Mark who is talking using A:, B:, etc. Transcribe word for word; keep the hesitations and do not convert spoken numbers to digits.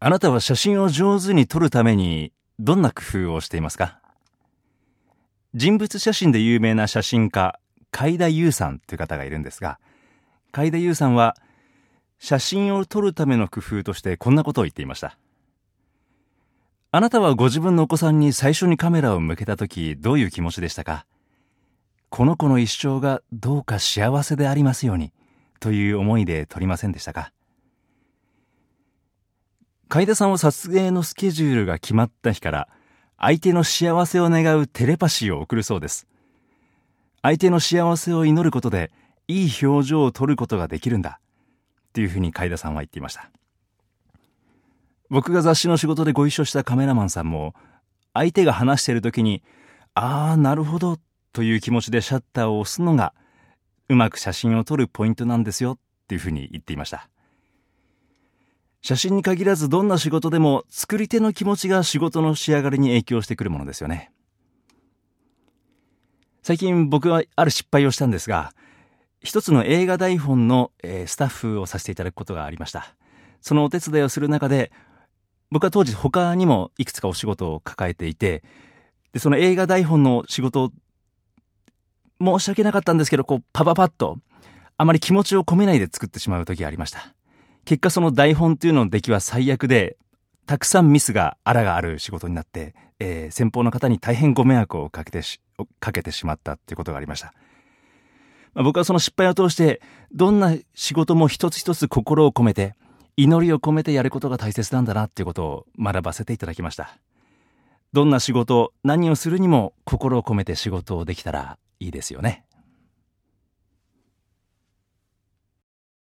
A: あなたは写真を上手に撮るためにどんな工夫をしていますか？人物写真で有名な写真家、海田優さんという方がいるんですが、海田優さんは写真を撮るための工夫としてこんなことを言っていました。あなたはご自分のお子さんに最初にカメラを向けたとき、どういう気持ちでしたか？この子の一生がどうか幸せでありますようにという思いで撮りませんでしたか？海田さんは撮影のスケジュールが決まった日から相手の幸せを願うテレパシーを送るそうです。相手の幸せを祈ることでいい表情を撮ることができるんだというふうに海田さんは言っていました。僕が雑誌の仕事でご一緒したカメラマンさんも、相手が話している時にああなるほどという気持ちでシャッターを押すのがうまく写真を撮るポイントなんですよというふうに言っていました。写真に限らずどんな仕事でも作り手の気持ちが仕事の仕上がりに影響してくるものですよね。最近僕はある失敗をしたんですが、一つの映画台本の、えー、スタッフをさせていただくことがありました。そのお手伝いをする中で、僕は当時他にもいくつかお仕事を抱えていて、でその映画台本の仕事を申し訳なかったんですけど、こうパパパッとあまり気持ちを込めないで作ってしまう時がありました。結果その台本というのの出来は最悪で、たくさんミスがあらがある仕事になって、えー、先方の方に大変ご迷惑をかけてしかけてしまったということがありました。まあ、僕はその失敗を通してどんな仕事も一つ一つ心を込めて祈りを込めてやることが大切なんだなということを学ばせていただきました。どんな仕事、何をするにも心を込めて仕事をできたらいいですよね。